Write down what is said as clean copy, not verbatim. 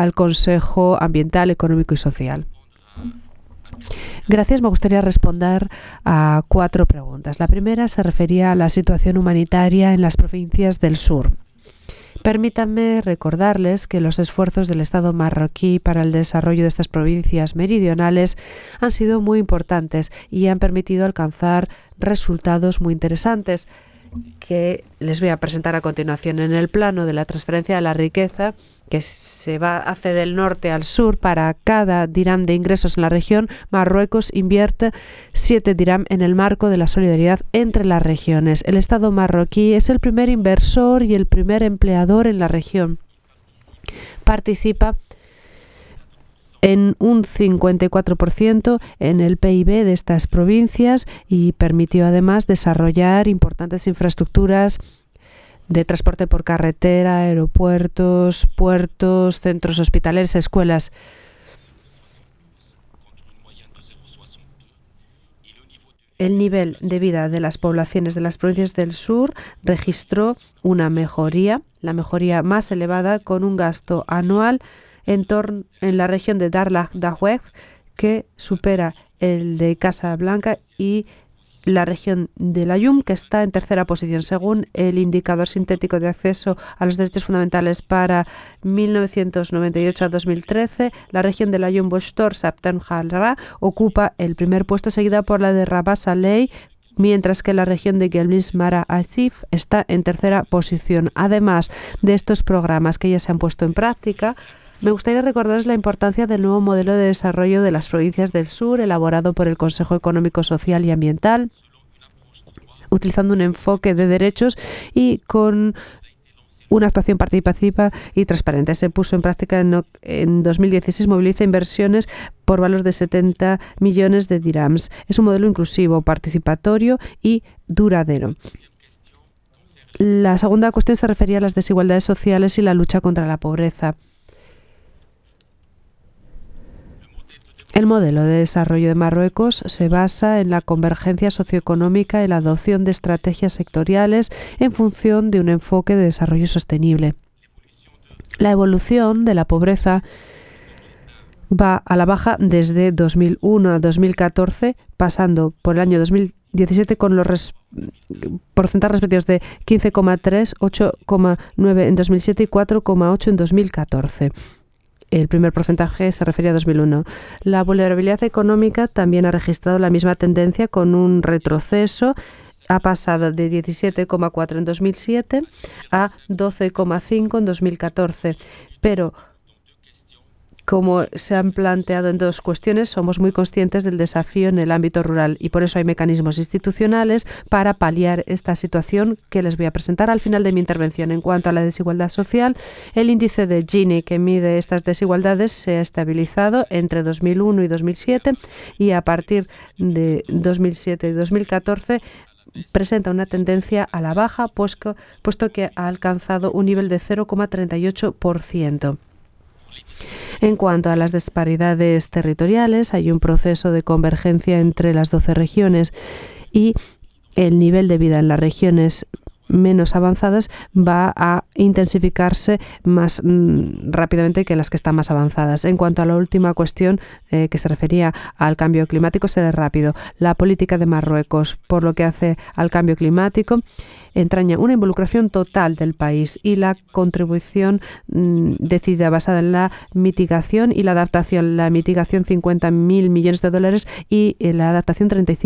al Consejo Ambiental, Económico y Social. Gracias. Me gustaría responder a 4 preguntas. La primera se refería a la situación humanitaria en las provincias del sur. Permítanme recordarles que los esfuerzos del Estado marroquí para el desarrollo de estas provincias meridionales han sido muy importantes y han permitido alcanzar resultados muy interesantes que les voy a presentar a continuación. En el plano de la transferencia de la riqueza, que hace del norte al sur, para cada dirham de ingresos en la región, Marruecos invierte 7 dirham en el marco de la solidaridad entre las regiones. El Estado marroquí es el primer inversor y el primer empleador en la región. Participa en un 54% en el PIB de estas provincias y permitió además desarrollar importantes infraestructuras de transporte por carretera, aeropuertos, puertos, centros hospitalarios, escuelas. El nivel de vida de las poblaciones de las provincias del sur registró una mejoría, la mejoría más elevada, con un gasto anual en la región de Dahlak-Daweh, que supera el de Casablanca, y la región de Layún, que está en tercera posición. Según el indicador sintético de acceso a los derechos fundamentales para 1998 a 2013, la región de Layún Bostor Sabtan Jalra ocupa el primer puesto, seguida por la de Rabah Saleh, mientras que la región de Gelmis Mara Asif está en tercera posición. Además de estos programas que ya se han puesto en práctica, me gustaría recordarles la importancia del nuevo modelo de desarrollo de las provincias del sur, elaborado por el Consejo Económico, Social y Ambiental, utilizando un enfoque de derechos y con una actuación participativa y transparente. Se puso en práctica en 2016, moviliza inversiones por valor de 70 millones de dirhams. Es un modelo inclusivo, participatorio y duradero. La segunda cuestión se refería a las desigualdades sociales y la lucha contra la pobreza. El modelo de desarrollo de Marruecos se basa en la convergencia socioeconómica y la adopción de estrategias sectoriales en función de un enfoque de desarrollo sostenible. La evolución de la pobreza va a la baja desde 2001 a 2014, pasando por el año 2017 con los porcentajes respectivos de 15,3, 8,9 en 2007 y 4,8 en 2014. El primer porcentaje se refería a 2001. La vulnerabilidad económica también ha registrado la misma tendencia, con un retroceso. Ha pasado de 17,4 en 2007 a 12,5 en 2014. Pero, como se han planteado en 2 cuestiones, somos muy conscientes del desafío en el ámbito rural y por eso hay mecanismos institucionales para paliar esta situación que les voy a presentar al final de mi intervención. En cuanto a la desigualdad social, el índice de Gini, que mide estas desigualdades, se ha estabilizado entre 2001 y 2007 y a partir de 2007 y 2014 presenta una tendencia a la baja, puesto que ha alcanzado un nivel de 0,38%. En cuanto a las disparidades territoriales, hay un proceso de convergencia entre las 12 regiones y el nivel de vida en las regiones menos avanzadas va a intensificarse más rápidamente que las que están más avanzadas. En cuanto a la última cuestión que se refería al cambio climático, seré rápido. La política de Marruecos, por lo que hace al cambio climático, entraña una involucración total del país y la contribución decidida basada en la mitigación y la adaptación. La mitigación, 50.000 millones de dólares, y la adaptación, 35